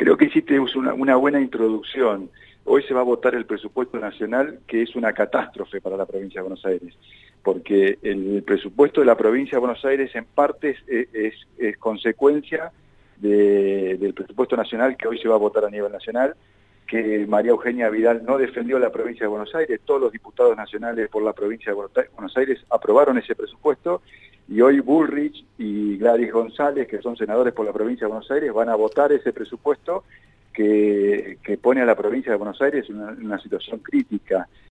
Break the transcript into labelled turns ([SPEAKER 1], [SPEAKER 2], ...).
[SPEAKER 1] Creo que hiciste una buena introducción. Hoy se va a votar el presupuesto nacional, que es una catástrofe para la provincia de Buenos Aires, porque el presupuesto de la provincia de Buenos Aires en parte es consecuencia del presupuesto nacional que hoy se va a votar a nivel nacional, que María Eugenia Vidal no defendió la provincia de Buenos Aires. Todos los diputados nacionales por la provincia de Buenos Aires aprobaron ese presupuesto, y hoy Bullrich y Gladys González, que son senadores por la provincia de Buenos Aires, van a votar ese presupuesto que pone a la provincia de Buenos Aires en una situación crítica.